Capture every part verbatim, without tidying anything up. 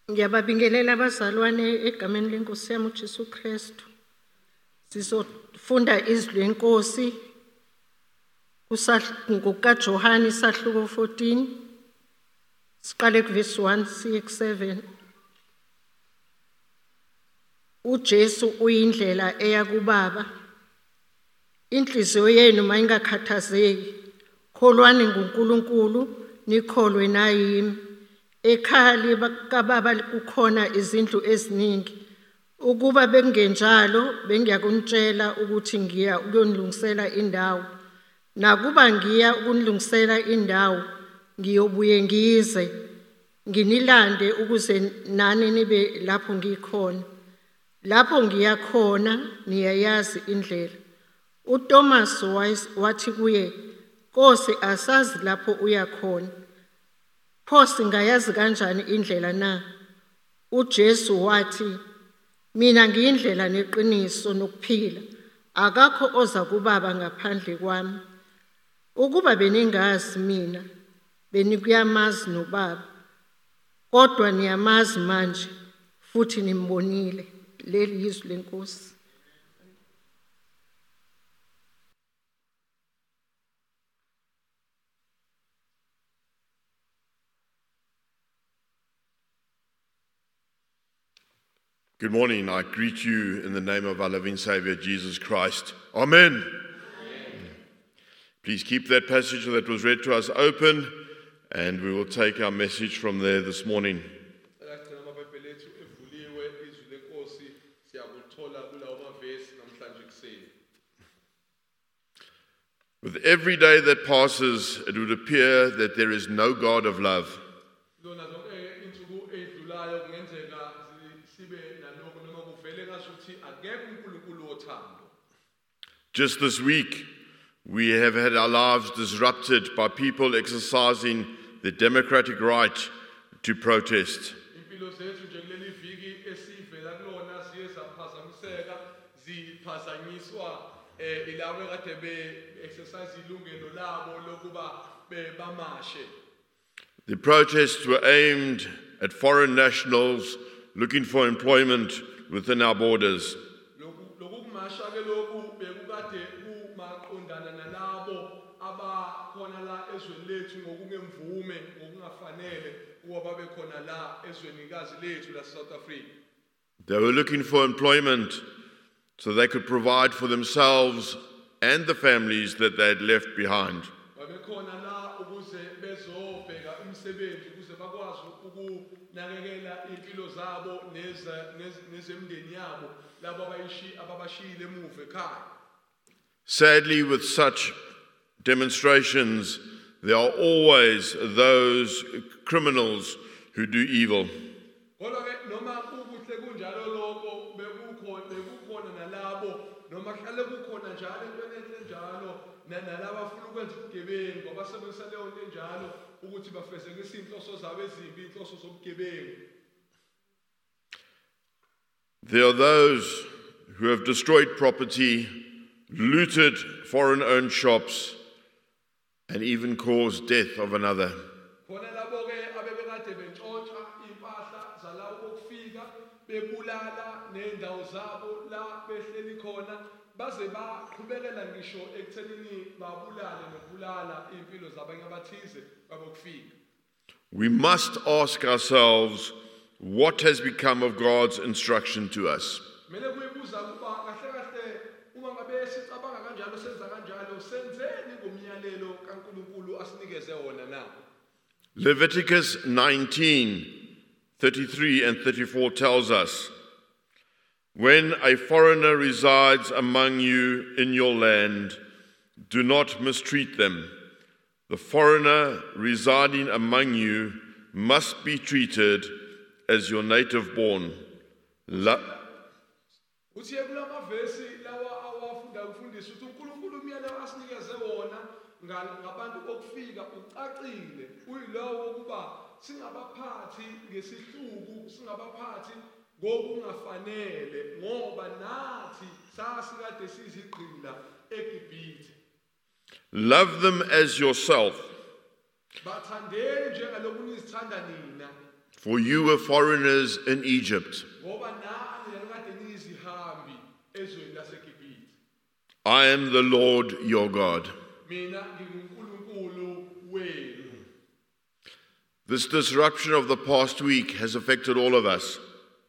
Ngiyababingelela abazalwane egameni lenkosi yami uJesu Kristu. Sizofunda izwi lenkosi kukaJohane isahluko fourteen. Siqale kuverse one siye ku-seven. uJesu uyindlela eya kuBaba. Inhliziyo yenu mayingakhathazeki. Kholwani ngoNkulunkulu, nikholwe nayimi. Ekhaya kaBaba kukhona izindlu eziningi. Ukuba bengenjalo bengiyakunitshela ukuthi ngiya ukuyonilungisela indawo. Nakuba ngiya ukunilungisela indawo, ngiyobuye ngize nginilande ukuze nani nibe lapho ngikhona. Lapho ngiya khona niyayazi indlela. uThomas wathi kuye, Nkosi, asazi lapho uya khona. Pho singayazi kanjani indlela na? uJesu wathi, Mina ngiyindlela neqiniso nokuphila. Akakho oza kuBaba ngaphandle kwami. Ukuba beningazi mina, benikuyamazi noBaba. Kodwa niyamazi manje, futhi nimbonile. Leli yizwi lenkosi. Good morning. I greet you in the name of our loving Savior, Jesus Christ. Amen. Amen. Please keep that passage that was read to us open, and we will take our message from there this morning. With every day that passes, it would appear that there is no God of love. Just this week, we have had our lives disrupted by people exercising their democratic right to protest. The protests were aimed at foreign nationals looking for employment within our borders. They were looking for employment so they could provide for themselves and the families that they had left behind. Sadly, with such demonstrations, there are always those criminals who do evil. There are those who have destroyed property, looted foreign-owned shops, and even caused death of another. We must ask ourselves, what has become of God's instruction to us? Leviticus nineteen, thirty-three and thirty-four tells us, When a foreigner resides among you in your land, do not mistreat them. The foreigner residing among you must be treated as your native born. La- ngabantu bokufika ucacile uyilowo ukuba singabaphathi ngesihluku singabaphathi ngokungafanele ngoba nathi sasikade sizigqila eGibhithe. Love them as yourself. Bathandeni njengalokhu nizithanda nina. For you were foreigners in Egypt. ngoba nani yanikade niyizihambi ezweni laseGibhithe. I am the Lord your God. Mina nginguNkulunkulu wenu. This disruption of the past week has affected all of us.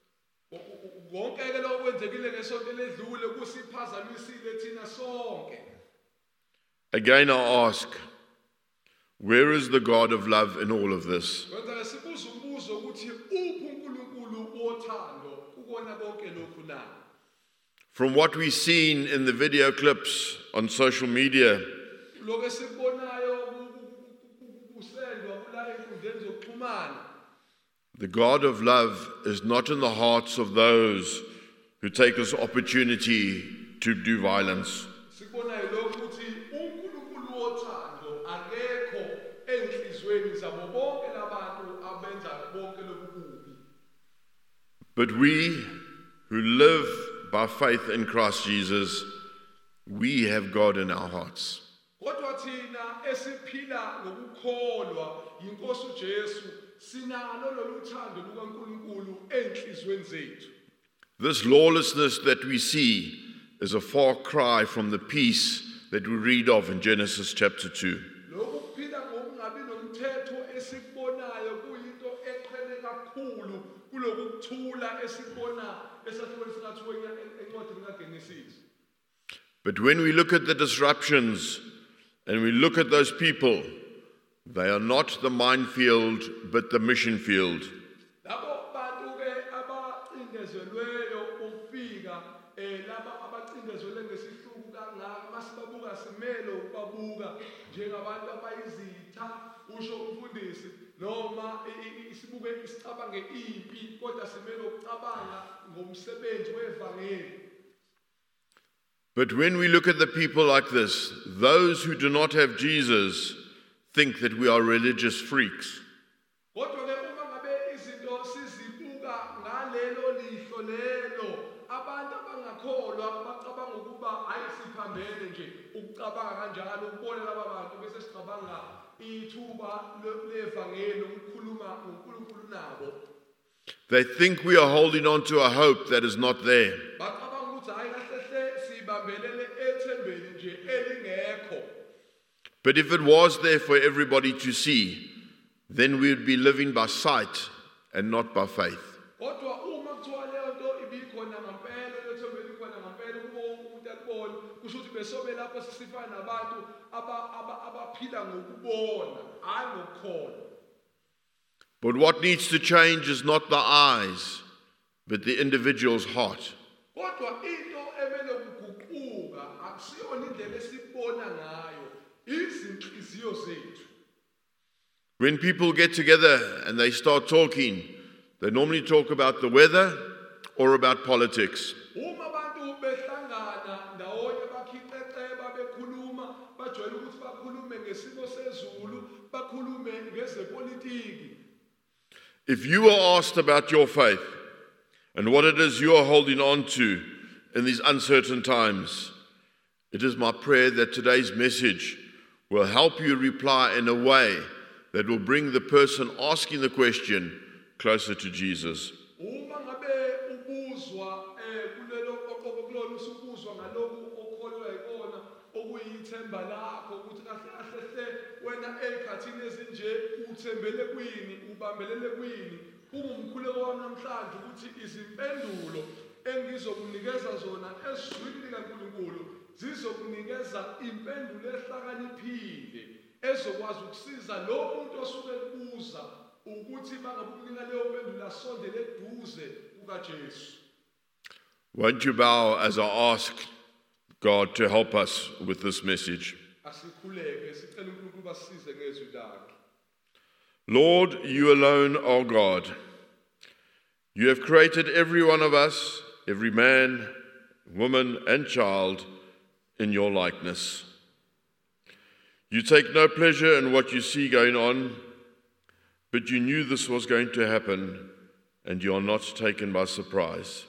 Konke ke lokwenzekile ngesonto ledlule kusiphazamisile thina sonke. Again I ask, where is the God of love in all of this? Kwenza sibuza umbuzo ukuthi uphi uNkulunkulu wothando ukona konke lokhu na? From what we've seen in the video clips on social media, Lokho esikubonayo kusendwa kula enkundleni zokuxhumana. the God of love is not in the hearts of those who take this opportunity to do violence. Sikubonayo lokho ukuthi uNkulunkulu wothando akekho enhlizweni zabo bonke labantu abenza bonke lokubi. But we who live by faith in Christ Jesus, we have God in our hearts. Kodwa thina esiphila ngokukholwa yiNkosi uJesu sinalo loluthando lukaNkulunkulu enhlizweni zethu. This lawlessness that we see is a far cry from the peace that we read of in Genesis chapter two. Lokhu kuphila ngokungabi nomthetho esikubonayo kuyinto eqhele kakhulu kulokuthula esikubona esahlukweni singathiwe encwadini kaGenesis. But when we look at the disruptions and we look at those people, they are not the minefield but the mission field. Labo bantu ke abacindezelweyo ukufika eh laba abacindezelwe ngesihluku kangaka masibabuka simelo ukubabuka njengabantu abayizitha usho umfundisi noma isibuke isicabange impi kodwa simelo ukucabanga ngomsebenzi wevangeli. But when we look at the people like this, those who do not have Jesus think that we are religious freaks. Kodwa ke uma ngabe izinto sizibuka ngalelo lihlo lelo abantu abangakholwa bacabanga ukuba ayisiphambene nje ukucabanga kanjalo ukubona laba bantu bese sicabanga ithuba levangeli ukukhuluma ngoNkulunkulu nabo. They think we are holding on to a hope that is not there. Bacabanga ukuthi hayi kahle hle sibambelele ethembeni nje elingekho. But if it was there for everybody to see, then we would be living by sight and not by faith. Kodwa uma kuthiwa leyo nto ibikhona ngempela lethembe likhona ngempela kubo umuntu akubona kusho ukuthi besobe lapho sisifana nabantu abaphila ngokubona hayi ngokukholwa. But what needs to change is not the eyes, but the individual's heart. Kodwa into emele ukuguquka akusiyona indlela esibona ngayo izinhliziyo zethu. When people get together and they start talking, they normally talk about the weather or about politics. Uma abantu behlangana ndawonye bakhiceceba bekhuluma bajwayele ukuthi bakhulume ngesimo sezulu bakhulume ngezepolitiki. If you were asked about your faith and what it is you are holding on to in these uncertain times, it is my prayer that today's message will help you reply in a way that will bring the person asking the question closer to Jesus. Uma ngabe ubuzwa eh kulelo okulona usubuzwa ngalokhu okholwa yikona okuyithemba lakho ukuthi kahle kahle hle wena ezikhathini ezinje uthembele kwini ubambelele kwini kungumkhuleko wami namhlanje ukuthi izimpendulo engizokunikeza zona esizwini likaNkulunkulu zizokunikeza impendulo ehlakaniphile ezokwazi ukusiza lo muntu osuke kubuza ukuthi bangabunika leyo mpendulo asondele eduze kukaJesu. Won't you bow as I ask God to help us with this message? Asikhuleke sicela uNkulunkulu basize ngezwi lakhe. Lord, you alone are God. You have created every one of us, every man, woman, and child in your likeness. You take no pleasure in what you see going on, but you knew this was going to happen, and you are not taken by surprise.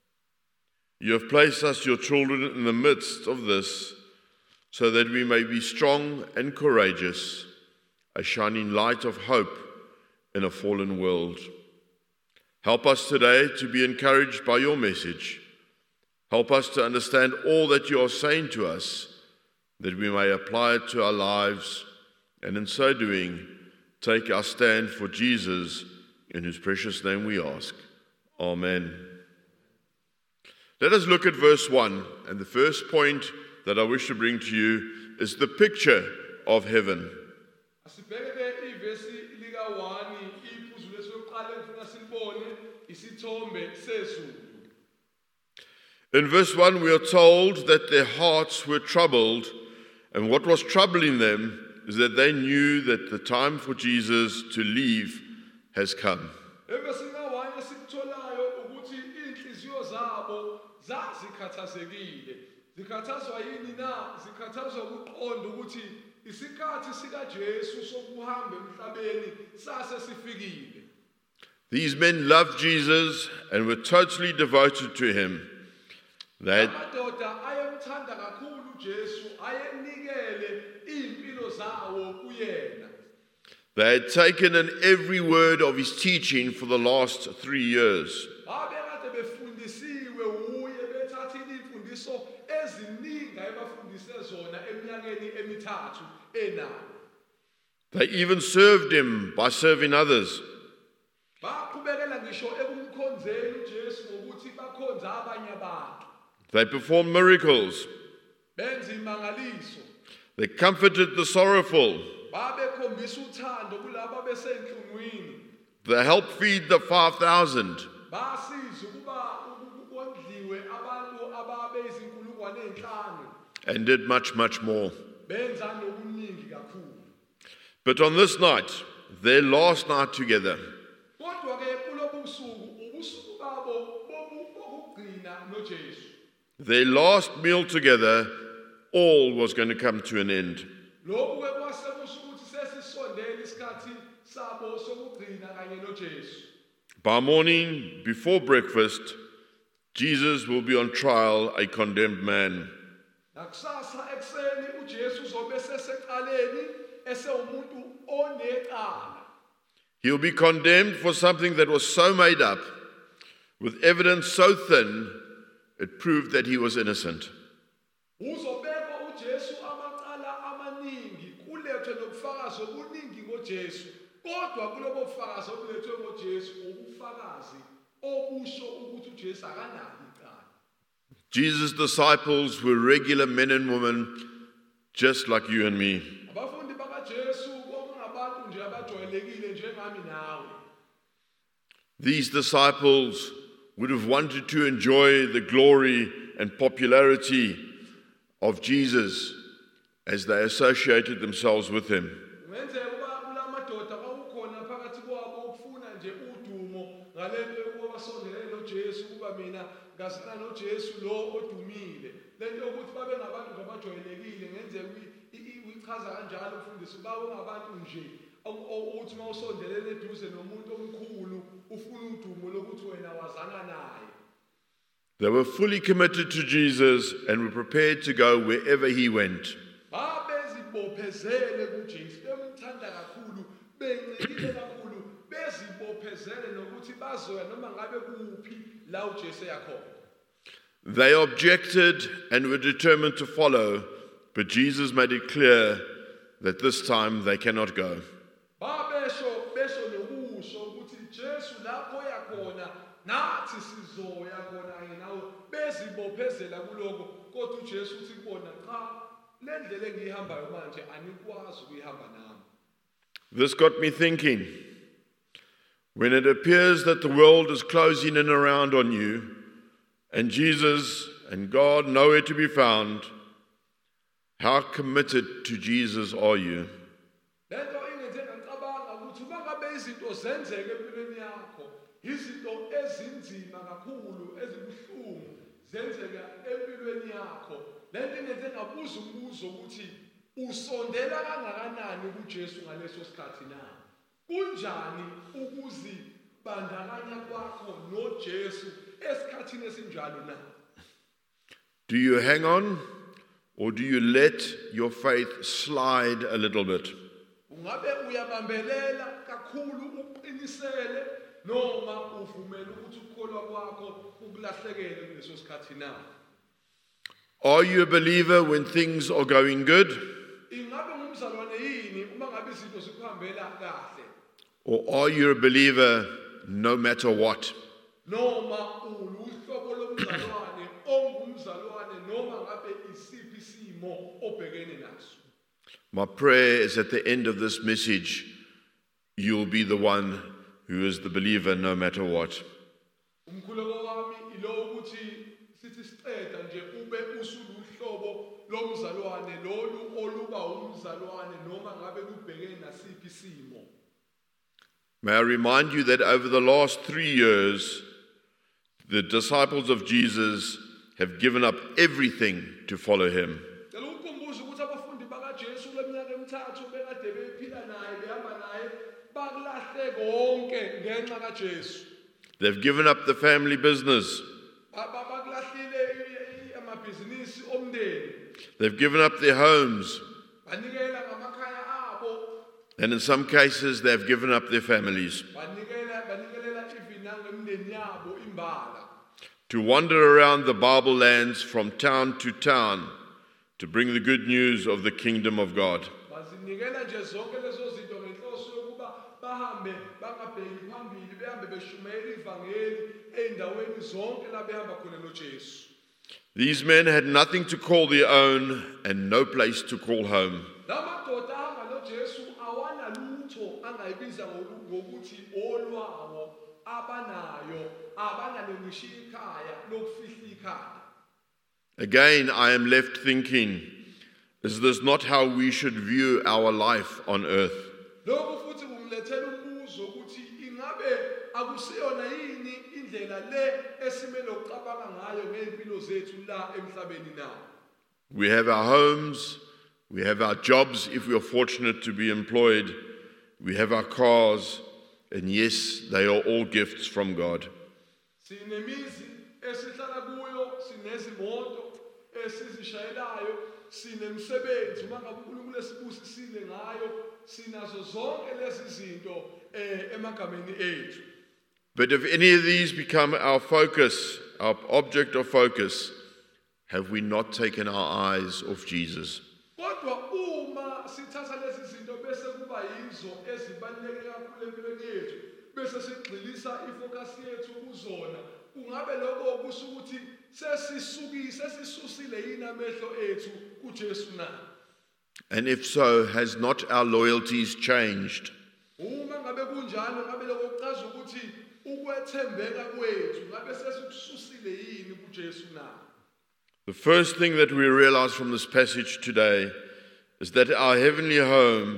You have placed us, your children, in the midst of this, so that we may be strong and courageous, a shining light of hope in a fallen world. Help us today to be encouraged by your message. Help us to understand all that you are saying to us, that we may apply it to our lives, and in so doing, take our stand for Jesus, in whose precious name we ask. Amen. Let us look at verse one, and the first point that I wish to bring to you is the picture of heaven. Asibheke ivesi lika one iphuzu lesokuqala engifuna silibone isithombe sezulu. In verse one, we are told that their hearts were troubled, and what was troubling them is that they knew that the time for Jesus to leave has come. Evesi lika one esikutholayo ukuthi inhliziyo zabo zazikhathazekile. Zikhathazwa yini na? Zikhathazwa ukuqonda ukuthi isikhathi sika Jesu sokuhamba emhlabeni sase sifikile. These men loved Jesus and were totally devoted to him. They had, Amadoda ayemthanda kakhulu uJesu, ayenikele impilo zawo kuyena. they had taken in every word of his teaching for the last three years. Babekade befundisiwe uye bethathile imfundiso eziningi ayebafundise zona eminyakeni emithathu enayo. They even served him by serving others. Baqhubekela ngisho ekumkhonzeni uJesu ngokuthi bakhonza abanye abantu. They performed miracles. Benza imangaliso. They comforted the sorrowful. Babekhombisa uthando kulabo besenhlungwini. They helped feed the five thousand. Basiza ukuba ukondliwe abantu ababe izinkulungwane ezinhlanu. And did much, much more. Benza nokuningi kakhulu. But on this night, their last night together, Kodwa ke kulobu busuku ubusuku babo bokugcina noJesu. their last meal together, all was going to come to an end. Lokhu ke kwasekusho ukuthi sesisondele isikhathi sabo sokugcina kanye noJesu. By morning, before breakfast, Jesus will be on trial, a condemned man. Nakusasa ekseni uJesu uzobe seseqaleni esewumuntu onecala. He'll be condemned for something that was so made up, with evidence so thin, it proved that he was innocent. Uzobekwa uJesu amaqala amaningi kulethwe nobufakazi obuningi ngoJesu. Kodwa kulobo bufakazi obulethwe ngoJesu ubufakazi obusho ukuthi uJesu akanalo icala. Jesus' disciples were regular men and women, just like you and me. Abafundi bakaJesu kwakungabantu nje abajwayelekile njengami nawe. These disciples would have wanted to enjoy the glory and popularity of Jesus as they associated themselves with him. Ngenzeka kuba kulamadoda kwakukhona phakathi kwabo ukufuna nje udumo ngalento yokuba basondelene noJesu kuba mina ngasana noJesu lo odumile. Lento ukuthi babe ngabantu abajwayelekile ngenzeka uyichaza kanjalo umfundisi babe ngabantu nje ukuthi mawusondelene eduze nomuntu omkhulu ufuna udumo lokuthi wena wazana naye. They were fully committed to Jesus and were prepared to go wherever he went. Babezibophezele kuJesu bemthanda kakhulu bencikile kakhulu bezibophezele nokuthi bazoya noma ngabe kuphi la uJesu yakhona. They objected and were determined to follow, but Jesus made it clear that this time they cannot go. Babesho besho nokusho ukuthi Jesu lapho yakhona nathi sizoya khona kanye nawe bezibophezela kuloko kodwa uJesu uthi kubona cha lendlela engiyihambayo manje anikwazi ukuyihamba nami. This got me thinking. When it appears that the world is closing in around on you, and Jesus and God nowhere to be found, how committed to Jesus are you? Lento ingenze ngicabanga ukuthi uma ngabe izinto zenzeke empilweni yakho, izinto ezinzima kakhulu ezibuhlungu zenzeka empilweni yakho. Lento ingenze ngabuza umbuzo ukuthi usondela kangakanani kuJesu ngaleso sikhathi na? Kunjani ukuzibandakanya kwakho noJesu esikhathini esinjalo na? Do you hang on, or do you let your faith slide a little bit? Ungabe uyabambelela kakhulu uqinisele noma uvumela ukuthi ukukholwa kwakho ukulahlekele kuleso sikhathi na. Are you a believer when things are going good? Ingabe ngumzalwane yini uma ngabe izinto zikuhambela kahle? Or are you a believer no matter what? Noma uluhlobo lomzalwane ongumzalwane noma ngabe isiphi isimo obhekene naso. My prayer is at the end of this message, you'll be the one who is the believer no matter what. Umkhuleko wami ilo ukuthi sithi siqeda nje ube usuluhlobo lomzalwane lolu oluba umzalwane noma ngabe lubhekene nasiphi isimo. May I remind you that over the last three years, the disciples of Jesus have given up everything to follow him. Ngicela ukukhumbuza ukuthi abafundi bakaJesu leminyaka emithathu bekade bephila naye behamba naye bakulahle konke ngenxa kaJesu. They've given up the family business. Bakulahlile amabhizinisi omndeni. They've given up their homes. Banikela ngamakhaya abo. And in some cases, they've given up their families. Banikela banikelela even nangemndeni yabo imbala. To wander around the Bible lands from town to town to bring the good news of the kingdom of God. Bazinikela nje zonke lezo zinto ngenhloso yokuba bahambe bangabheki phambili behambe beshumayela ivangeli eindaweni zonke la behamba khona noJesu. These men had nothing to call their own and no place to call home. Lamadoda ahamba noJesu awanalutho angayibiza ngokuthi olwawo abanayo abanalo ngisho ikhaya lokufihla ikhaya. Again, I am left thinking, is this not how we should view our life on earth? Lokho futhi kumlethela umbuzo ukuthi ingabe akusiyona yini indlela le esimele ukucabanga ngayo ngempilo zethu la emhlabeni na. We have our homes, we have our jobs if we are fortunate to be employed, we have our cars, and yes, they are all gifts from God. Sinemizi esihlala kuyo, sinezimoto esizishayelayo, sinemsebenzi uma ngabe uNkulunkulu esibusisile ngayo, sinazo zonke lezi zinto emagameni ethu. But if any of these become our focus, our object of focus, have we not taken our eyes off Jesus? Kodwa uma sithatha lezi zinto bese kuba yizo ezibaluleke kakhulu empilweni yethu, bese sigxilisa ifocus yethu kuzona, kungabe lokho kusho ukuthi sesisukise sesisusile yini amehlo ethu kuJesu na? And if so, has not our loyalties changed? Uma ngabe kunjalo ngabe lokho kuchaza ukuthi ukwethembeka kwethu ngabe sesikususile yini kuJesu na? The first thing that we realize from this passage today is that our heavenly home,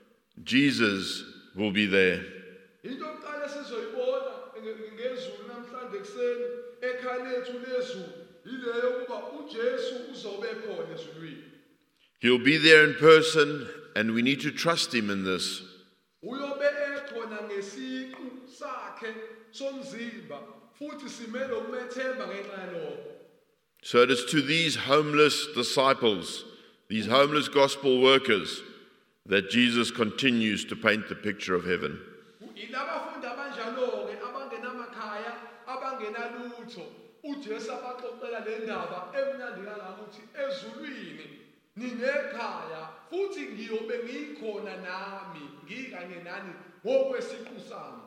Jesus, will be there. Into yokuqala sizoyibona ngezulu namhlanje ekseni ekhaya lethu lezulu ileyo kuba uJesu uzobe khona ezulwini. He'll be there in person, and we need to trust him in this. Uyobe ekhona ngesiqu sakhe somzimba futhi simele ukumethemba ngenxa yalokho. So it is to these homeless disciples, these homeless gospel workers, that Jesus continues to paint the picture of heaven. Ilabafundi abanjalo-ke abangenamakhaya abangenalutho uJesu abaxoxela le ndaba emnandi kangaka ukuthi ezulwini ninekhaya futhi ngiyobe ngikhona nami ngikanye nani ngokwesiqu sami.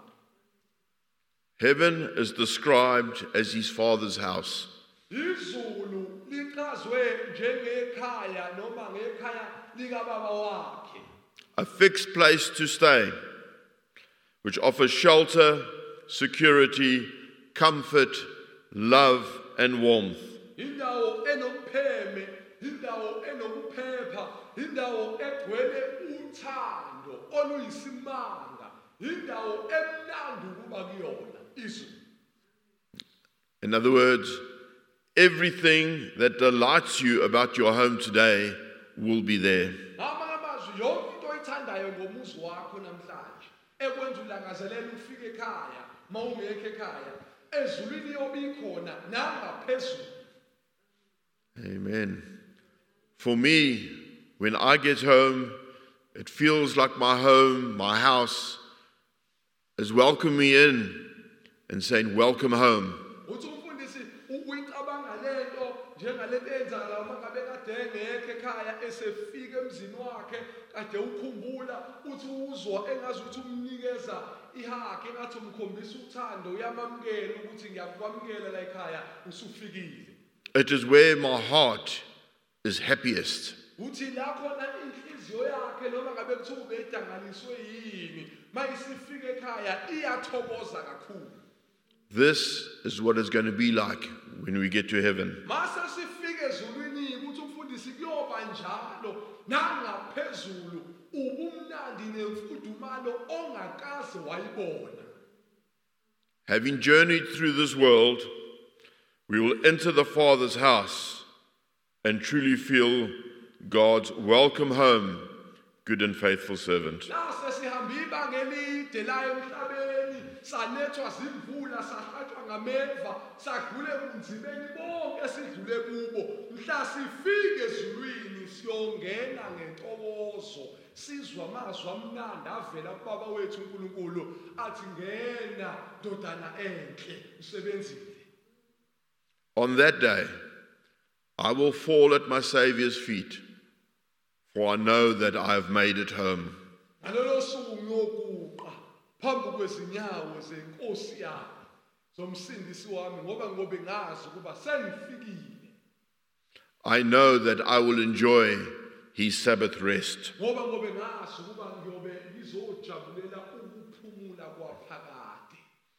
Heaven is described as his Father's house. Izulu lichazwe njengekhaya noma ngekhaya likababa wakhe. A fixed place to stay, which offers shelter, security, comfort, love, and warmth. Indawo enokupheme, indawo enokuphepha, indawo egcwele uthando oluyisimanga, indawo emnandi ukuba kuyona izulu. In other words, everything that delights you about your home today will be there. Ngamanye amazwi yonke into oyithandayo ngomuzi wakho namhlanje ekwenza ulangazelela ufike ekhaya mawungekho ekhaya ezulwini yobe ikhona nangaphezulu. Amen. For me, when I get home, it feels like my home, my house, is welcoming me in and saying, "Welcome home." uthi umfundisi uyicabanga lento njengalento eyenzakala uma ngabe kade engekho ekhaya esefika emzini wakhe kade ukhumbula uthi uzwa engazi ukuthi umnikeza ihaki engathi umkhombisa uthando uyamamkela ukuthi ngiyakwamukela la ekhaya usufikile. It is where my heart is happiest. Uthi la khona inhliziyo yakhe noma ngabe kuthiwa ubedangaliswe yini mayisifika ekhaya iyathokoza kakhulu. This is what it's going to be like when we get to heaven. Mase sifike ezulwini ukuthi umfundisi kuyoba njalo nangaphezulu ubumnandi nemfudumalo ongakaze wayibona. Having journeyed through this world, we will enter the Father's house and truly feel God's welcome home, good and faithful servant. La sesihambe ibanga elide la emhlabeni sanethwa zimvula sahatshwa ngameva sadlule kunzimeni bonke sidlule kubo mhla sifike ezulwini siyongena ngentokozo sizwa amazwi amnandi avela kubaba wethu uNkulunkulu athi ngena ndodana enhle usebenzile. On that day, I will fall at my Saviour's feet, for I know that I have made it home. Ngalolo suku ngiyokuqa phambi kwezinyawo zenkosi yami zomsindisi wami ngoba ngobe ngazi ukuba sengifikile. I know that I will enjoy his Sabbath rest. Ngoba ngobe ngazi ukuba ngiyobe ngizojabulela ukuphumula kwaphakade.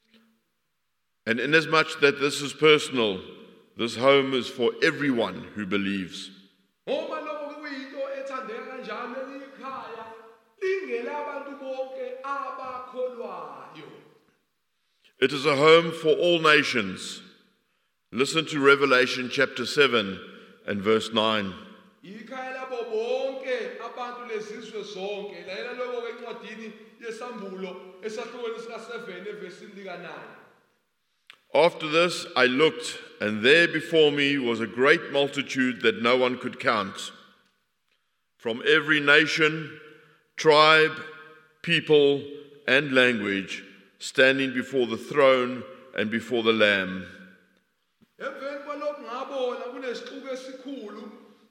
And inasmuch that this is personal, this home is for everyone who believes. Ngoba lokho kuyinto ethandeka kanjalo elikhaya lingela abantu bonke abakholwayo. It is a home for all nations. Listen to Revelation chapter seven and verse nine. Ikhaya labo bonke abantu lezizwe zonke. Lalela lokho kwencwadini yesambulo esahlukweni sika seven evesini lika nine. After this I looked, and there before me was a great multitude that no one could count, from every nation, tribe, people, and language, standing before the throne and before the Lamb. Emveni kwalokho ngabona kunesixuku esikhulu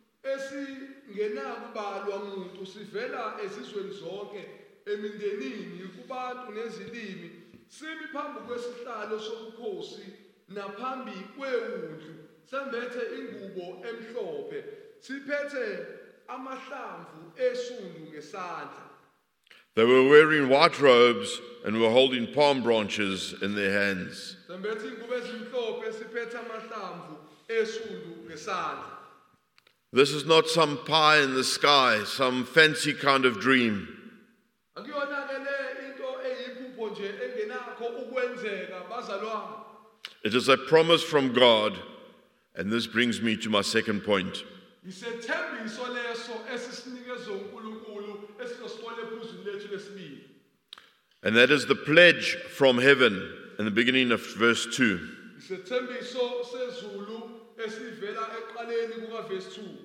esingenakubalwa umuntu sivela ezizweni zonke emindenini kubantu nezilimi simi phambi kwesihlalo sobukhosi naphambi kwewundlu sembethe ingubo emhlophe siphethe amahlamvu esundu ngesandla. They were wearing white robes and were holding palm branches in their hands. Sembethe ingubo ezimhlophe siphethe amahlamvu esundu ngesandla. This is not some pie in the sky, some fancy kind of dream. Akuyona ke le into eyiphupho nje engenakho ukwenzeka bazalwane. It is a promise from God, and this brings me to my second point. Isethembiso leso esisinikezwe uNkulunkulu esizosibona ephuzwini lethu lesibili. And that is the pledge from heaven in the beginning of verse two. Isethembiso sezulu esivela eqaleni kuka verse two.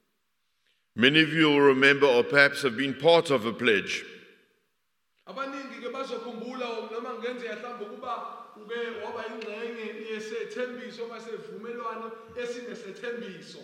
Many of you will remember or perhaps have been part of a pledge. Abaningi ke bazokhumbula noma ngenze yahlamba ukuba uke waba ingxenye yesethembiso masevumelwano esinesethembiso.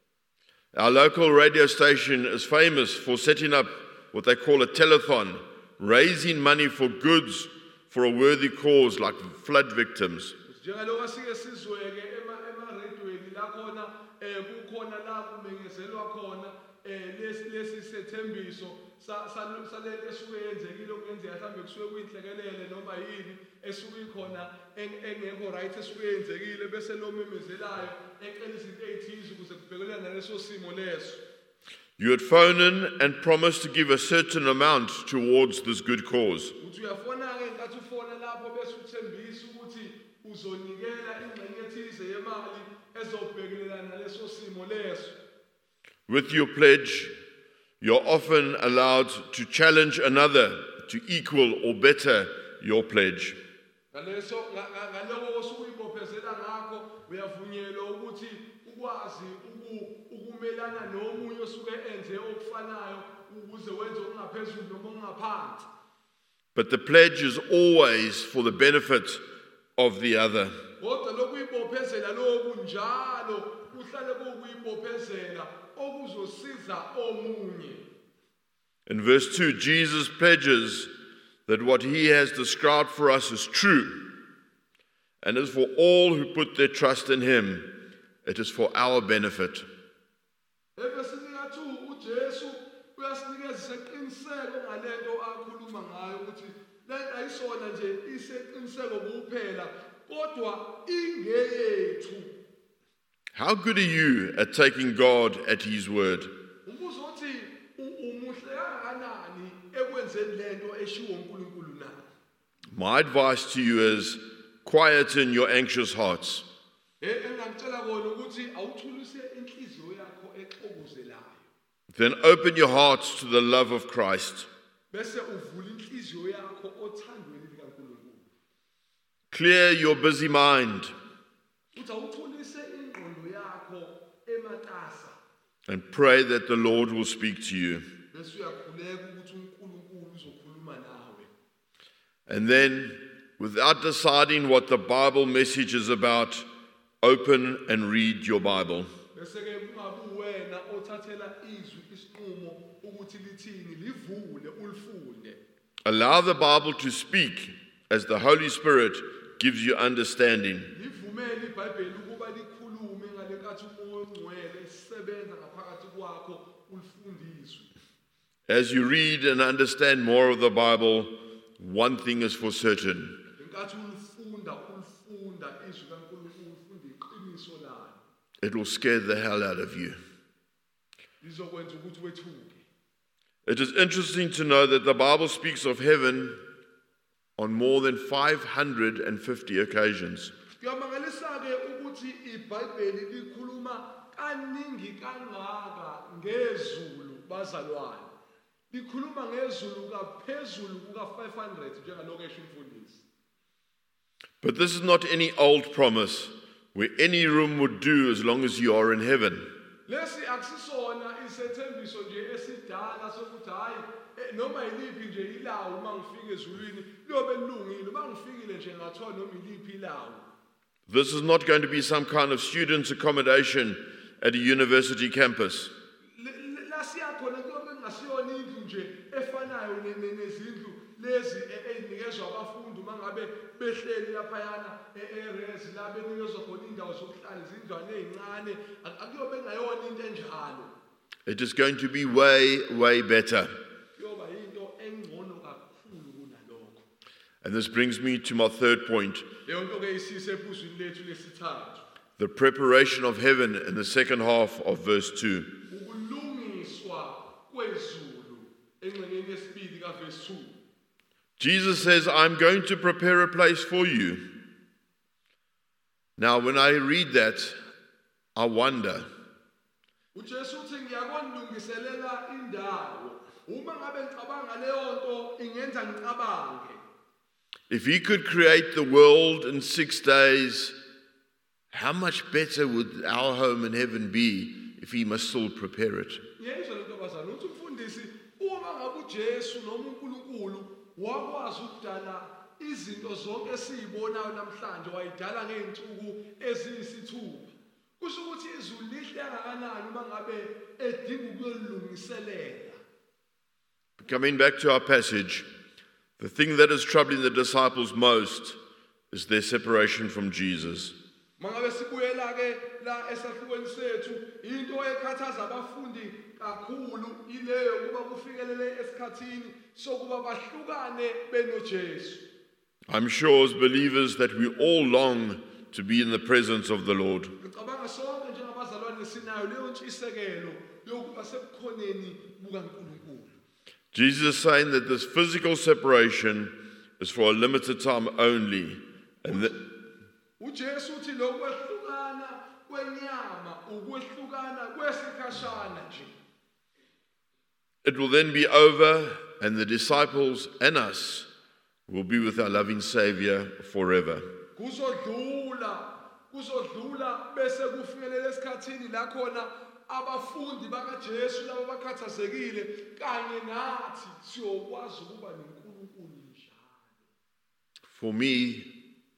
Our local radio station is famous for setting up what they call a telethon, raising money for goods for a worthy cause like flood victims. Njengalokho sike sizweke ema ema radioweni la khona eh kukhona la kumenyezelwa khona eh lesi lesi sethembiso salento esuke yenzekile okungenzeka mhlambe kusuke kuyinhlekelele noma yini esuke ikhona engekho right esuke yenzekile bese lo memezelayo ecela izinto ezithize ukuze kubhekelwe naleso simo leso. You would phone in and promise to give a certain amount towards this good cause. Uthi uyafona ke ngathi ufona lapho bese uthembisa ukuthi uzonikela ingxenye ethize yemali ezobhekelelana naleso simo leso. With your pledge, you're often allowed to challenge another to equal or better your pledge. Ngaleso ngaloko osukuyibophezela ngakho uyavunyelwa ukuthi ukwazi ukumelana nomunye osuke enze okufanayo ukuze wenze okungaphezulu noma okungaphansi. But the pledge is always for the benefit of the other. Kodwa lokuyibophezela lokhu njalo kuhlale kuyibophezela okuzosiza omunye. In verse two, Jesus pledges that what he has described for us is true, and as for all who put their trust in him, it is for our benefit. Evesini two uJesu uyasinikeza isiqiniseko ngalento akhuluma ngayo ukuthi lento ayisona nje isiqiniseko kuphela kodwa ingeyethu. How good are you at taking God at his word? Umbuzo uthi umuhle kangakanani ekwenzeni lento eshiwo uNkulunkulu na? My advice to you is quieten your anxious hearts. Engangitshela kona ukuthi awuthulise inhliziyo yakho exokuzelayo. Then open your hearts to the love of Christ. Bese uvula inhliziyo yakho othandweni likaNkulunkulu. Clear your busy mind Uthi awuthulise ingqondo yakho ematasa. and pray that the Lord will speak to you. Bese uyakhuleka ukuthi uNkulunkulu uzokhuluma nawe. And then, without deciding what the Bible message is about, open and read your Bible. Bese ke kungabi wena othathela izwi isinqumo ukuthi lithini livule ulifunde. Allow the Bible to speak as the Holy Spirit gives you understanding. Livumele iBhayibheli ukuba likhulume ngalenkathi umoya ongcwele esebenza ngaphakathi kwakho ulifundiswe. As you read and understand more of the Bible, one thing is for certain. Lenkathi ulifunda ulifunda izwi kaNkulunkulu ufunda iqiniso layo. It will scare the hell out of you. Lizokwenza ukuthi wethuke. It is interesting to know that the Bible speaks of heaven on more than five hundred fifty occasions. Kuyamangalisa ke ukuthi iBhayibheli likhuluma kaningi kangaka ngezulu bazalwane. Likhuluma ngezulu kaphezulu kuka five hundred njengalokho esho umfundisi. But this is not any old promise where any room would do as long as you are in heaven. Lesi akusisona isethembiso nje esidala sokuthi hayi noma yiliphi nje ilawo uma ngifika ezulwini liyobe lilungile uma ngifikile nje ngathiwa noma yiliphi ilawo. This is not going to be some kind of student's accommodation at a university campus. La siyakhona kuyobe kungasiyona indlu nje efanayo nezindlu lezi ezinikezwa abafundi mangabe behleli lapha yana eRes la benikezwa khona indawo zokuhlala izindlwane ezincane akuyobe ngayona into enjalo. It is going to be way, way better. Kuyoba into engcono kakhulu kunalokho. And this brings me to my third point, Leyo nto ke isise ephuzwini lethu lesithathu. the preparation of heaven in the second half of verse two. Ukulungiswa kwezulu engxenyeni yesibili kaverse two. Jesus says, I'm going to prepare a place for you. Now, when I read that, I wonder, uJesu uthi ngiyakonilungiselela indawo. Uma ngabe ngicabanga leyo nto ingenza ngicabange. if he could create the world in six days, how much better would our home in heaven be if he must still prepare it? Ngiyizwa lento bazana uthi umfundisi uma ngabe uJesu noma uNkulunkulu wakwazi ukudala izinto zonke esizibonayo namhlanje wayidala ngeensuku eziyisithupha. Kusho ukuthi izulu lihle kangakanani uma ngabe edinga ukuyolungiselela. Coming back to our passage, the thing that is troubling the disciples most is their separation from Jesus. Mangabe sibuyela ke la esahlukweni sethu into ekhathaza abafundi kakhulu ileyo kuba kufikelele esikhathini sokuba bahlukane benoJesu. I'm sure as believers that we all long to be in the presence of the Lord. Ngicabanga sonke njengabazalwane sinayo leyo ntshisekelo yokuba sebukhoneni bukaNkulunkulu. Jesus is saying that this physical separation is for a limited time only, and that uJesu uthi lokwehlukana kwenyama ukwehlukana kwesikhashana nje. it will then be over, and the disciples and us will be with our loving Savior forever. Kuzodlula kuzodlula bese kufikelele esikhathini la khona abafundi bakaJesu labo bakhathazekile kanye nathi siyokwazi ukuba noNkulunkulu njalo. For me,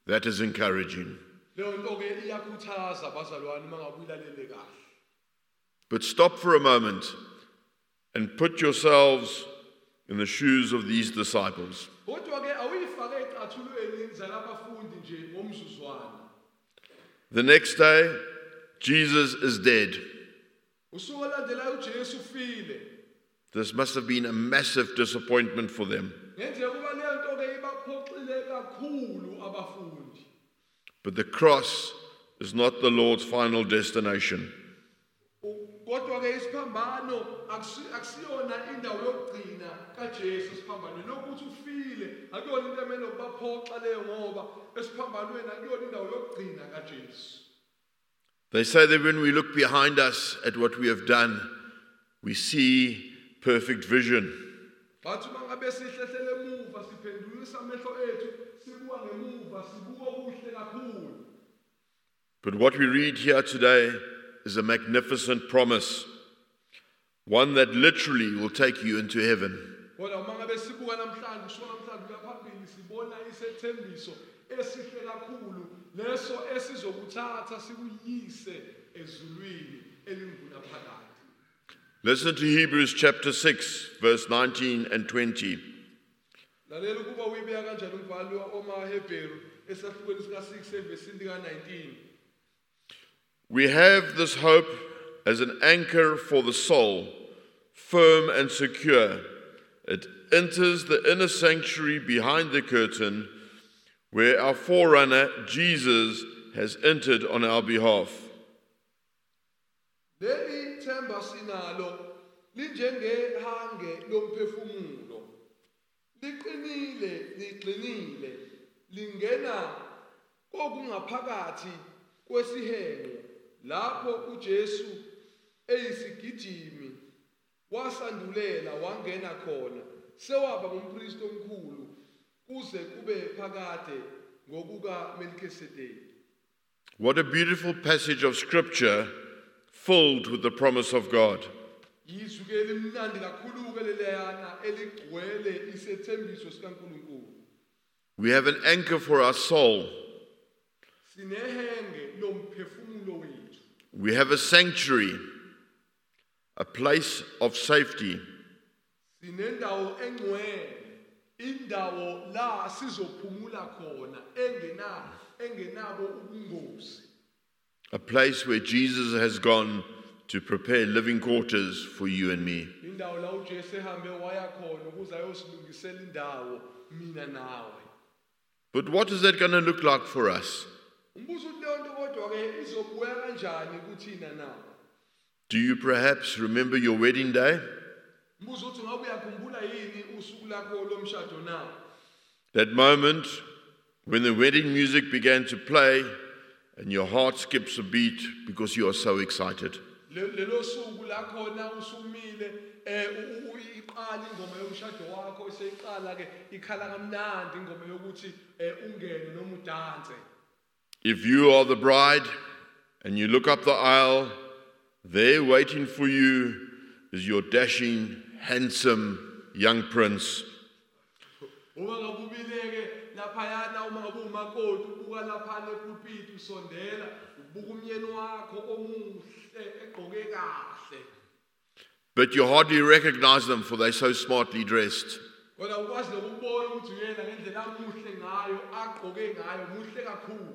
That is encouraging. leyo nto ke iyakhuthaza bazalwane mangabe uyilalele kahle. But stop for a moment and put yourselves in the shoes of these disciples. Kodwa ke awuyifake ecathulweni zalabafundi nje ngomzuzwana. The next day, Jesus is dead. Usuku olandelayo uJesu ufile. This must have been a massive disappointment for them. Ngenze kuba leyo nto ke ibaphoxile kakhulu abafundi. But the cross is not the Lord's final destination. Kodwa ke isiphambano akusiyona indawo yokugcina kaJesu isiphambano lokuthi ufile akuyona into emele ukubaphoxa leyo ngoba esiphambanweni akuyona indawo yokugcina kaJesu. They say that when we look behind us at what we have done, we see perfect vision. Bathi mangabe sihlehlele emuva siphendulisa amehlo ethu sibuka ngemuva sibuka okuhle kakhulu. But what we read here today is a magnificent promise, one that literally will take you into heaven. Kodwa mangabe sibuka namhlanje kusho namhlanje laphambili sibona isethembiso esihle kakhulu leso esizokuthatha sikuyise ezulwini elingunaphakade. Listen to Hebrews chapter six, verse nineteen and twenty. Lalela ukuba uyibeka kanjani umbhalo wamaHebheru esahlukweni sika six evesini lika nineteen. We have this hope as an anchor for the soul, firm and secure. It enters the inner sanctuary behind the curtain, where our forerunner, Jesus, has entered on our behalf. Leli themba sinalo linjengehange lomphefumulo. Liqinile, liqinile, lingena kokungaphakathi kwesihengo. Lapho uJesu eyisigijimi wasandulela wangena khona sewaba ngumpristi omkhulu kuze kube phakade ngokuka Melchizedek. What a beautiful passage of scripture filled with the promise of God. Yizwi ke limnandi kakhulu ke leleyana eligcwele isethembiso sikaNkulunkulu. We have an anchor for our soul. Sinehenge lomphefumulo wethu. We have a sanctuary, a place of safety. Sinendawo engcwele, indawo la sizophumula khona engena engenabo ubungozi. A place where Jesus has gone to prepare living quarters for you and me. Indawo la uJesu ehambe waya khona ukuze ayosilungisela indawo mina nawe. But what is that going to look like for us? Umbuzo uthi leyo nto kodwa ke izobuya kanjani kuthina na? Do you perhaps remember your wedding day? Umbuzo uthi ngabe uyakhumbula yini usuku lakho lomshado na? That moment when the wedding music began to play and your heart skips a beat because you are so excited. Lelo suku la khona usumile eh uyiqala ingoma yomshado wakho seyiqala ke ikhala kamnandi ingoma yokuthi ungene noma udanse. If you are the bride and you look up the aisle, there waiting for you is your dashing, handsome young prince. Uma ngabubileke laphayana uma ngabe umakoti ubuka lapha lepulpit usondela ubuka umyeni wakho omuhle egqoke kahle. But you hardly recognize them, for they're so smartly dressed. Kodwa ukwazi ukubona ukuthi uyena ngendlela amuhle ngayo agqoke ngayo muhle kakhulu.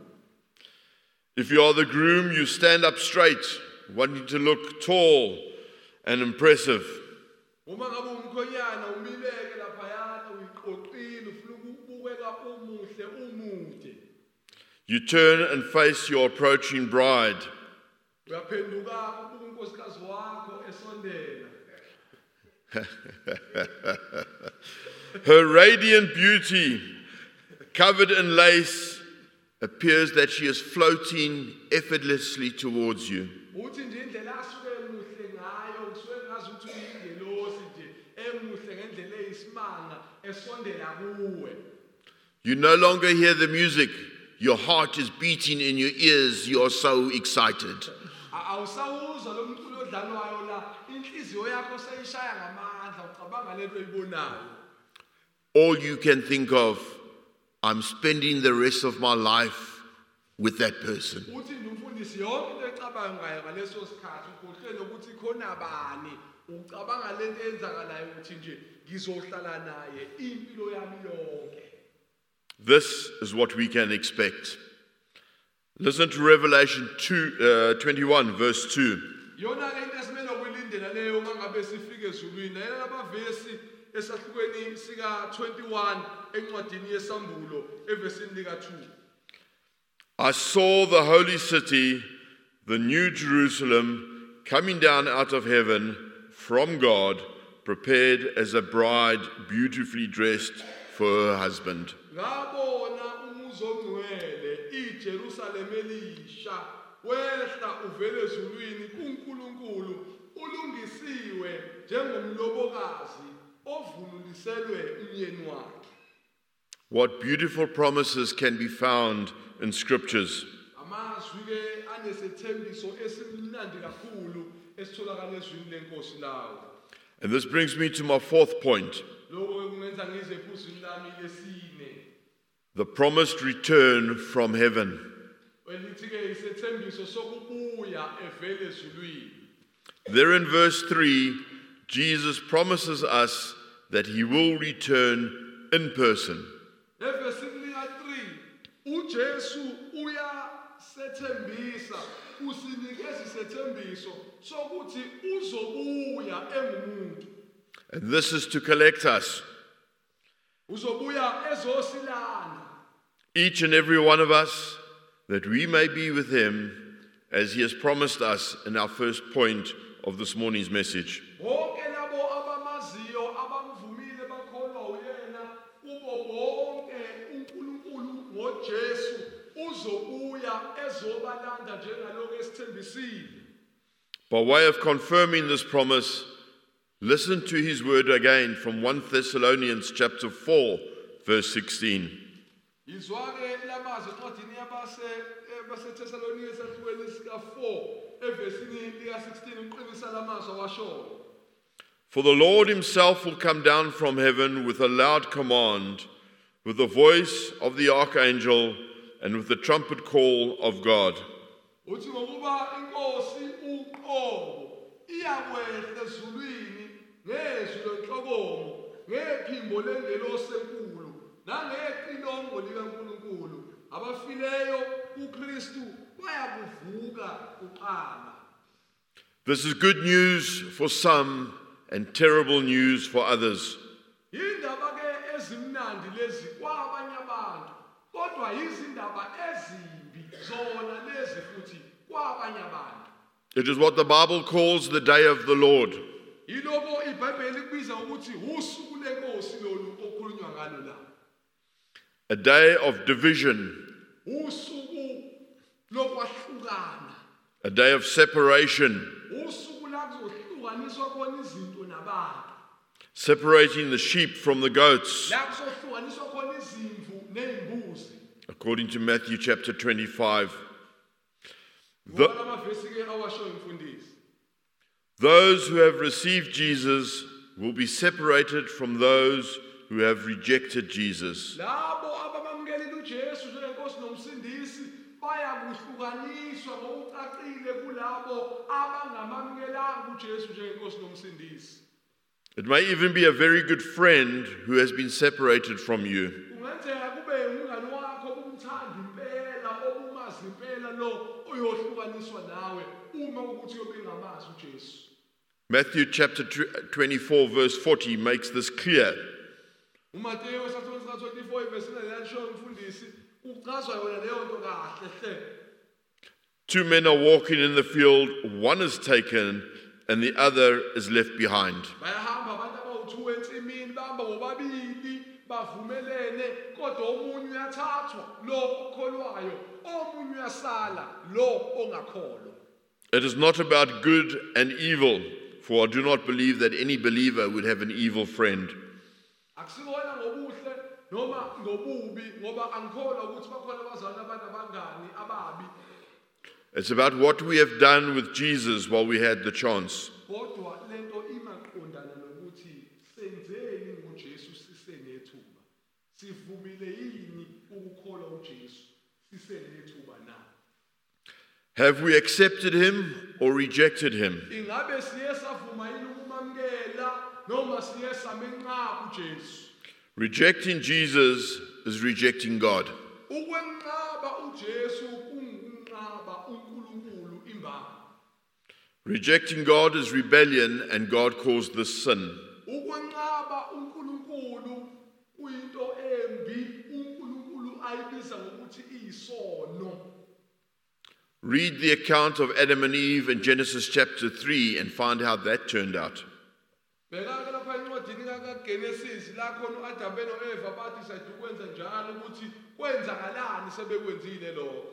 If you are the groom, you stand up straight, wanting to look tall and impressive. Uma ngabe umkhonyana umileke laphayana uyiqoqile ufuna ukubukeka umuhle umude. You turn and face your approaching bride. Uyaphenduka ubuka unkosikazi wakho esondela. Her radiant beauty, covered in lace, appears that she is floating effortlessly towards you. Uthi nje indlela asuke emuhle ngayo kusuke ngazi ukuthi uyingelosi nje emuhle ngendlela eyisimanga esondela kuwe. You no longer hear the music. Your heart is beating in your ears. You are so excited. Awusawuzwa lo mculo odlalwayo la inhliziyo yakho seyishaya ngamandla ucabanga lento oyibonayo. All you can think of I'm spending the rest of my life with that person. uthi umfundisi yonke into ecabanga ngayo ngaleso sikhathi ukhohlele ukuthi khona bani ucabanga lento eyenzakalayo ukuthi nje ngizohlala naye impilo yami yonke. This is what we can expect. Listen to Revelation two, uh, twenty-one, verse two. Yona ke into esimele ukuyilindela leyo mangabe sifike ezulwini lela labavesi esahlukweni sika twenty-one encwadini yesambulo evesini lika two. I saw the holy city, the new Jerusalem, coming down out of heaven from God, prepared as a bride beautifully dressed for her husband. Ngabona umuzi ongcwele iJerusalem elisha wehla uvele ezulwini kuNkulunkulu ulungisiwe njengomlobokazi ovunuliselwe umyeni wakhe. What beautiful promises can be found in scriptures. Amazwi ke anesethembiso esimnandi kakhulu esitholakala ezwini lenkosi lawo. And this brings me to my fourth point, Lokho ke kungenza ngize ephuzwini lami lesine. the promised return from heaven. Welithi ke isethembiso sokubuya evele ezulwini. There in verse three, Jesus promises us that he will return in person. Evesini lika three uJesu uyasethembisa usinikeza isethembiso sokuthi uzobuya engumuntu. And this is to collect us, Uzobuya ezosilanda. each and every one of us, that we may be with him as he has promised us in our first point of this morning's message. Bonke labo abamaziyo abamvumile bakholwa uyena kubo bonke uNkulunkulu ngoJesu uzobuya ezobalanda njengalokho esithembisile. By way of confirming this promise, listen to his word again from First Thessalonians chapter four, verse sixteen. Izwake lamazwi encwadini yabase baseThessalonike esahlukweni sika four evesini lika sixteen uqinisa lamazwi awashoyo. For the Lord himself will come down from heaven with a loud command, with the voice of the archangel, and with the trumpet call of God. Uthi ngokuba inkosi uqobo iyakwehla ezulwini ngezwi lenhlokomo ngephimbo lengelosi enkulu nangeqilongo likaNkulunkulu abafileyo kuKristu bayakuvuka kuqala. This is good news for some and terrible news for others. Indaba ke ezimnandi lezi kwabanye abantu kodwa izindaba ezimbi zona lezi futhi kwabanye abantu. It is what the Bible calls the day of the Lord. Yiloko iBhayibheli kubiza ukuthi usuku lenkosi lolu okhulunywa ngalo la. A day of division, Usuku lokwahlukana. a day of separation, Usuku la kuzohlukaniswa khona izinto nabantu. separating the sheep from the goats, La kuzohlukaniswa khona izimvu nezimbuzi. according to Matthew chapter twenty-five. The- Ngoba amavesi ke awashoyo umfundisi. Those who have received Jesus will be separated from those who have rejected Jesus. Labo abamamukela uJesu njengenkosi nomsindisi bayakuhlukaniswa ngokucacile kulabo abangamamukelanga uJesu njengenkosi nomsindisi. It may even be a very good friend who has been separated from you. Kungenzeka kube umngani wakho obumthanda impela obumazi impela lo uyohlukaniswa nawe uma ukuthi yobe ngamazi uJesu. Matthew chapter twenty-four verse forty makes this clear. uMateyu twenty-four verse nine show umfundisi uchazwa yona leyo nto kahle hle. Two men are walking in the field, one is taken and the other is left behind. Bayahamba abantu abawu-two ensimini bahamba bobabili bavumelene kodwa omunye uyathathwa lo okholwayo omunye uyasala lo ongakholwa. It is not about good and evil, for I do not believe that any believer would have an evil friend. Akusikona ngobuhle noma ngobubi ngoba angikholwa ukuthi bakhona abazalwane abantu abangani ababi. It's about what we have done with Jesus while we had the chance. Kodwa lento imaqondana nokuthi senzeni ngoJesu sisenethuba. Sivumile yini Have we accepted him or rejected him? Ingabe siye savuma yini ukumamkela noma siye samenqaba uJesu? Rejecting Jesus is rejecting God. Ukwenqaba uJesu kunqaba uNkulunkulu imbali. Rejecting God is rebellion, and God calls this sin. Ukwenqaba uNkulunkulu kuyinto embi, uNkulunkulu ayibiza ngokuthi iyisono. Read the account of Adam and Eve in Genesis chapter three and find how that turned out. Bheka lapha encwadini kaGenesis la khona uAdam noEva bathi sathi ukwenza njalo ukuthi kwenzakalani sebekwenzile lokho.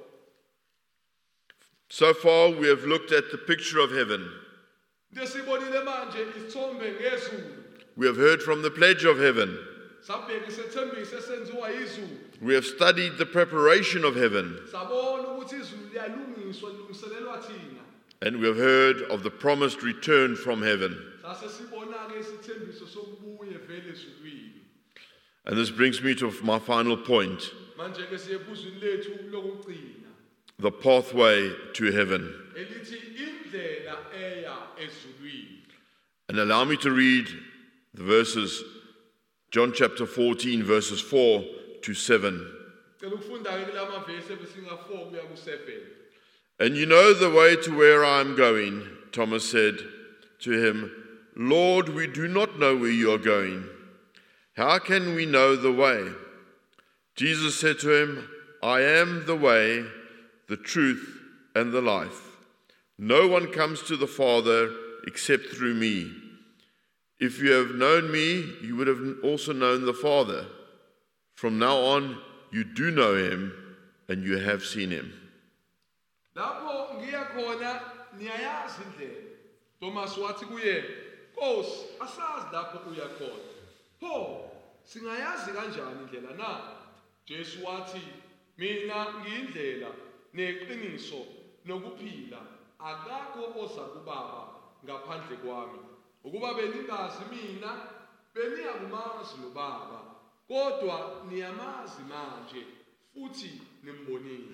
So far, we have looked at the picture of heaven. Desibonile manje isithombe ngezulu. We have heard from the pledge of heaven. Sabheka isethembiso esenziwa yizulu. We have studied the preparation of heaven. Sabona ukuthi izulu liyalungiswa lilungiselelwa thina. And we have heard of the promised return from heaven. Sase sibona ke isithembiso sokubuye vele ezulwini. And this brings me to my final point, Manje ke siyephuzwini lethu lokugcina. the pathway to heaven. Elithi indlela eya ezulwini. And allow me to read the verses, John chapter fourteen, verses four to seven. Cela ukufunda ke kulama verse ebesinga four kuya ku seven. And you know the way to where I am going, Thomas said to him, Lord, we do not know where you are going. How can we know the way? Jesus said to him, I am the way, the truth, and the life. No one comes to the Father except through me. If you have known me, you would have also known the Father. From now on, you do know him, and you have seen him. Lapho ngiya khona niyayazi indlela. Thomas wathi kuye, Nkosi, asazi lapho uya khona. Pho, singayazi kanjani indlela na? Jesu wathi, mina ngiyindlela neqiniso nokuphila. Akakho oza kuBaba ngaphandle kwami. Ukuba beningazi mina, beniyakumazi noBaba. Kodwa niyamazi manje futhi nimbonile.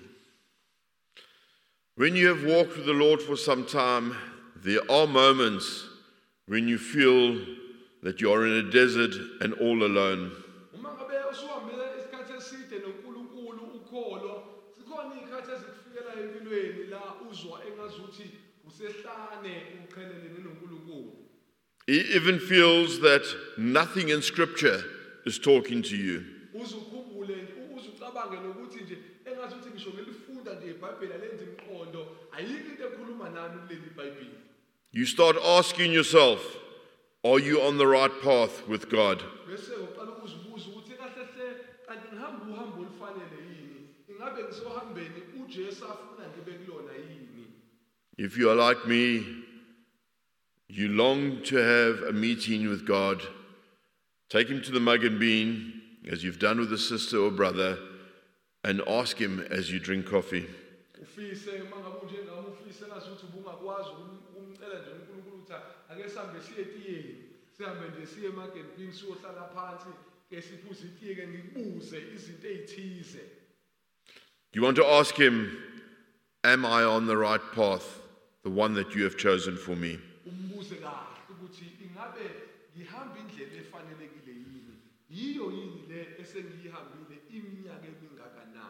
When you have walked with the Lord for some time, there are moments when you feel that you are in a desert and all alone. Uma ngabe usuhambile isikhathi eside noNkulunkulu ukholo, sikhona izikhathi ezikufikela empilweni la uzwa engazuthi usehlane uqhelelene noNkulunkulu. It even feels that nothing in Scripture is talking to you. Uzukhumbule uzucabange nokuthi nje engazuthi ngisho ngelifunda nje iBhayibheli lenza imqondo ayikho into ekhuluma nami kuleli iBhayibheli. You start asking yourself, are you on the right path with God? Bese uqala ukuzibuza ukuthi kahle hle kanti ngihamba uhambo olufanele yini? Ingabe ngisohambeni uJesu afuna ngibe kulona yini? If you are like me, you long to have a meeting with God. Take him to the mug and bean, as you've done with a sister or brother, and ask him as you drink coffee. Ufise mangabe nje ngami ufise ngazuthi ubungakwazi ukumcela nje uNkulunkulu ukuthi ake sihambe siye etiyeni. Sihambe nje siye emagembini siyohlala phansi ke siphuze itiye ke ngikubuze izinto ezithize. You want to ask him, am I on the right path, the one that you have chosen for me? Umbuze kahle ukuthi ingabe ngihamba indlela efanelekile yini? Yiyo yini le esengiyihambile iminyaka emingaka na?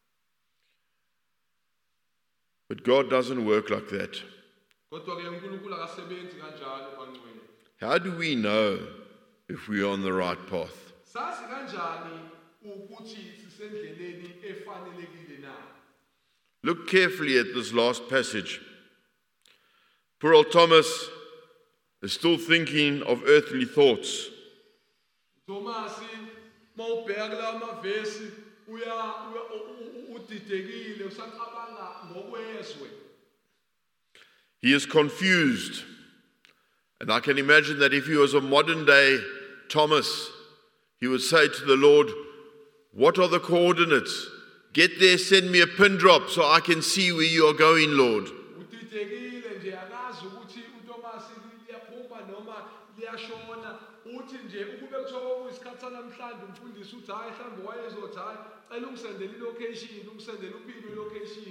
But God doesn't work like that. Kodwa ke uNkulunkulu akasebenzi kanjalo bangcwele. How do we know if we are on the right path? Sazi kanjani ukuthi sisendleleni efanelekile na? Look carefully at this last passage. Poor old Thomas is still thinking of earthly thoughts. Thomas mawubheka kulama verse uya udidekile usacabanga ngokwezwe. He is confused. And I can imagine that if he was a modern day Thomas, he would say to the Lord, what are the coordinates? Get there, send me a pin drop so I can see where you are going, Lord. Udidekile nje akazi ukuthi uThomas liyaphuma noma liyashona. Uthi nje ukube kuthiwa kuyisikhathi namhlanje umfundisi uthi hayi mhlawumbe wayezothi hayi cela ungisendele ilocation ungisendele uphilo ilocation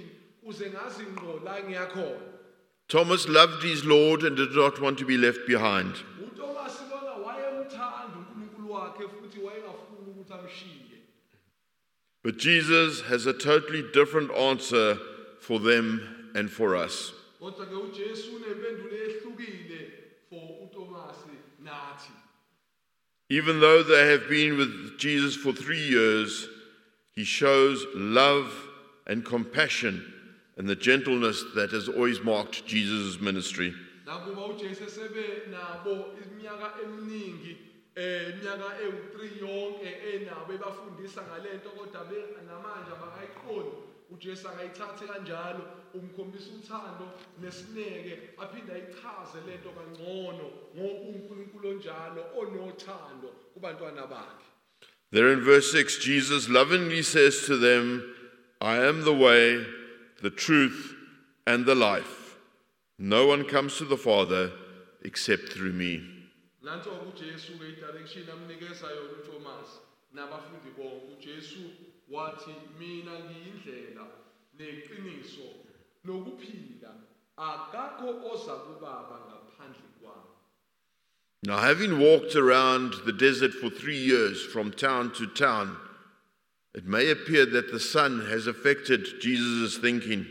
uze ngazi ngqo la ngiyakhona. Thomas loved his Lord and did not want to be left behind. uThomas lona wayemthanda uNkulunkulu wakhe futhi wayengafuni ukuthi amshiye. But Jesus has a totally different answer for them and for us. Kodwa ke uJesu unempendulo ehlukile for uThomas nathi. Even though they have been with Jesus for three years, he shows love and compassion and the gentleness that has always marked Jesus' ministry. Nakuba uJesu sebe nabo iminyaka eminingi eh iminyaka ewu-three yonke enabo ebafundisa ngalento kodwa namanje abakayiqondi uJesu akayithathe kanjalo umkhombisa uthando nesineke aphinda ayichaze lento kangcono ngoba uNkulunkulu onjalo onothando kubantwana bakhe. There in verse six, Jesus lovingly says to them, I am the way, the truth, and the life. No one comes to the Father except through me. Nanto uJesu ke direction amnikeza yona uThomas nabafundi bonke uJesu wathi mina ngiyindlela neqiniso nokuphila akakho oza kubaba ngaphandle kwami. Now, having walked around the desert for three years from town to town, it may appear that the sun has affected Jesus' thinking.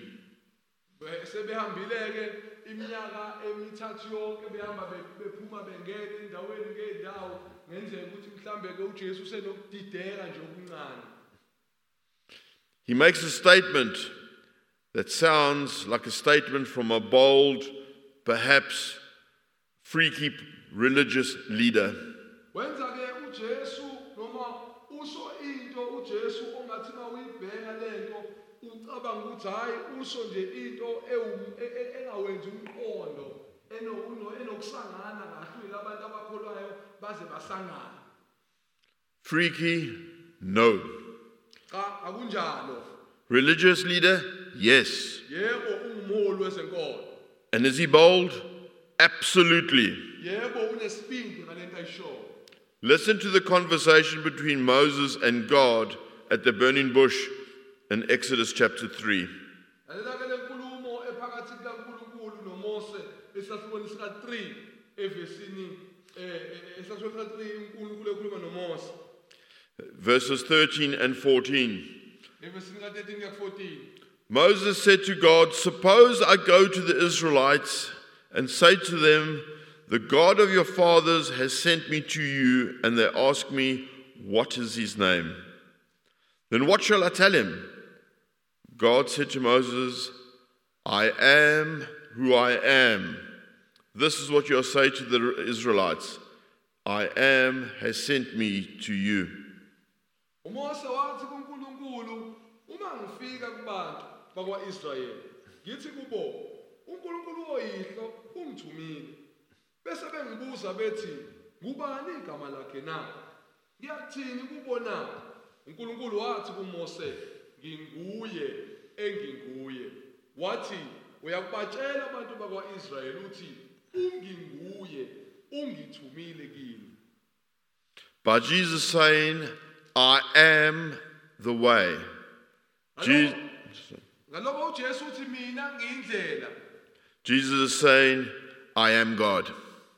Sebehambileke iminyaka emithathu yonke behamba bephuma bengena endaweni ngeendawo ngenzeka ukuthi mhlambe ke uJesu senokudideka nje okuncane. He makes a statement that sounds like a statement from a bold, perhaps freaky religious leader. Wenza ke uJesu noma uso into uJesu ongathi mawuyibheka lento ucabanga ukuthi hayi uso nje into engawenza umqondo eno enokusangana kahle labantu abakholwayo baze basangana. Freaky? No. Cha akunjalo. Religious leader? Yes. Yebo ungumholi wesenkolo. And is he bold? Absolutely. Yebo unesibindi ngalento ayishoyo. Listen to the conversation between Moses and God at the burning bush in Exodus chapter three. Lalela ke lenkulumo ephakathi kaNkulunkulu noMose esasiboni sika three evesini eh esasiboni sika three uNkulunkulu ekhuluma noMose. Verses thirteen and fourteen. Evesini ka thirteen kuya fourteen. Moses said to God, suppose I go to the Israelites and say to them, the God of your fathers has sent me to you, and they ask me, what is his name? Then what shall I tell him? God said to Moses, I am who I am. This is what you'll say to the Israelites. I am has sent me to you. uMose wathi kuNkulunkulu uma ngifika kubantu bakwaIsrayeli ngithi kubo uNkulunkulu oyihlo ungithumile bese bengibuza bethi ngubani igama lakhe na ngiyathini kubona uNkulunkulu wathi kuMose nginguye enginguye wathi uyakubatshela abantu bakwaIsrayeli uthi unginguye ungithumile kini. By Jesus saying, I am the way. Je- Ngalokho uJesu uthi mina ngiyindlela. Jesus is saying, I am God.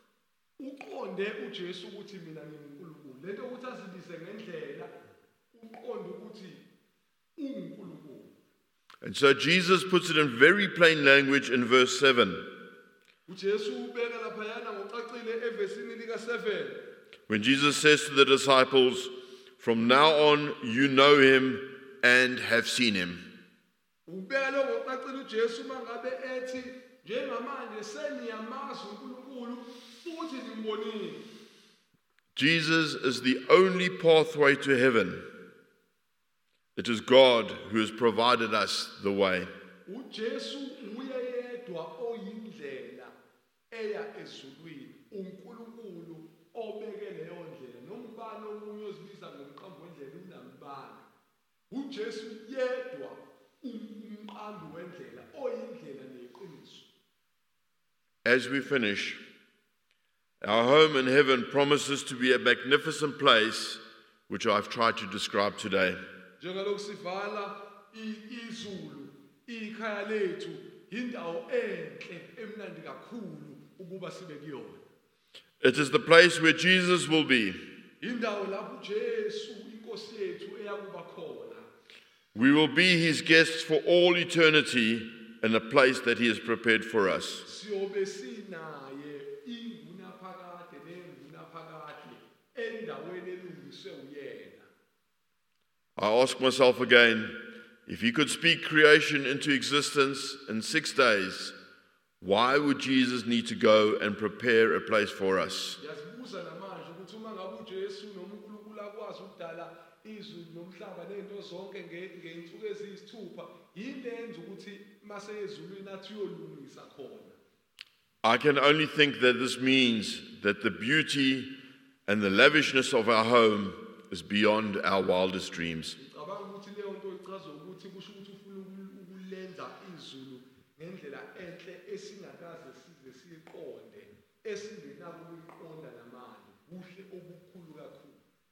Uqonde uJesu ukuthi mina nginguNkulunkulu. Lento ukuthi azibise ngendlela uqonde ukuthi unguNkulunkulu. And so Jesus puts it in very plain language in verse seven. uJesu ubeka lapha yana ngocacile evesini lika seven. When Jesus says to the disciples, from now on you know him and have seen him. Ubeka lo ngocacile uJesu mangabe ethi njengamanje seniyamazi uNkulunkulu futhi nimbonile. Jesus is the only pathway to heaven. It is God who has provided us the way. uJesu uye yedwa oyindlela eya ezulwini uNkulunkulu obeke leyo ndlela nombani omunye ozibiza ngomqambo wendlela unambani uJesu yedwa umqambi wendlela oyindlela neqiniso. As we finish, our home in heaven promises to be a magnificent place, which I've tried to describe today. Njengalokhu sivala izulu ikhaya lethu indawo enhle emnandi kakhulu ukuba sibe kuyona. It is the place where Jesus will be. Indawo lapho Jesu inkosi yethu eyakuba khona. We will be his guests for all eternity in a place that he has prepared for us. Siyobe sinaye ingunaphakade nengunaphakade endaweni elungiswe uyena. I ask myself again, if he could speak creation into existence in six days, why would Jesus need to go and prepare a place for us? Yazibuza namanje ukuthi uma ngabe uJesu noma uNkulunkulu akwazi ukudala izulu nomhlaba nezinto zonke ngeinsuku eziyisithupha, yini lenza ukuthi mase ezulwini athi uyolungisa khona? I can only think that this means that the beauty and the lavishness of our home is beyond our wildest dreams. Ngicabanga ukuthi leyo nto ichaza ukuthi kusho ukuthi ufuna ukulenza izulu ngendlela enhle esingakaze size siqonde esingenako ukuyiqonda namanje kuhle okukhulu kakhulu.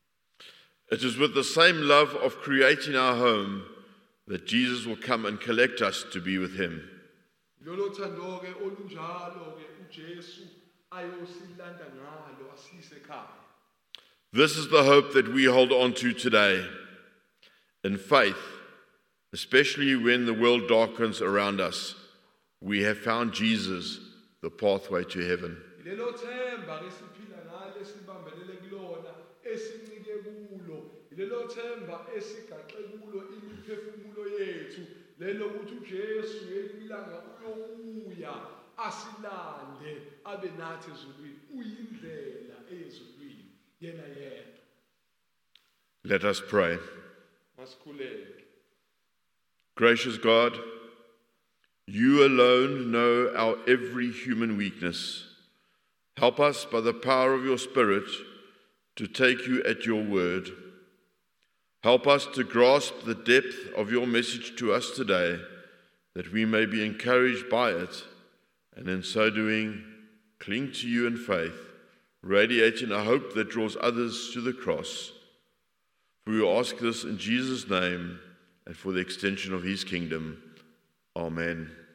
It is with the same love of creating our home that Jesus will come and collect us to be with him. Lolo thando ke olunjalo ke uJesu ayosilanda ngalo asise ekhaya. This is the hope that we hold on to today. In faith, especially when the world darkens around us, we have found Jesus, the pathway to heaven. Lelo themba ke siphila ngalo esibambelele kulona esincike kulo. Lelo themba esigaxe kulo imiphefumulo yethu. Lelo ukuthi uJesu ngelilanga uyobuya asilande abe nathi ezulwini. Uyindlela ezulwini yena yedwa. Let us pray. Masikhuleke. Gracious God, you alone know our every human weakness. Help us by the power of your Spirit to take you at your word. Help us to grasp the depth of your message to us today, that we may be encouraged by it, and in so doing, cling to you in faith, radiating a hope that draws others to the cross. For we ask this in Jesus' name and for the extension of his kingdom. Amen.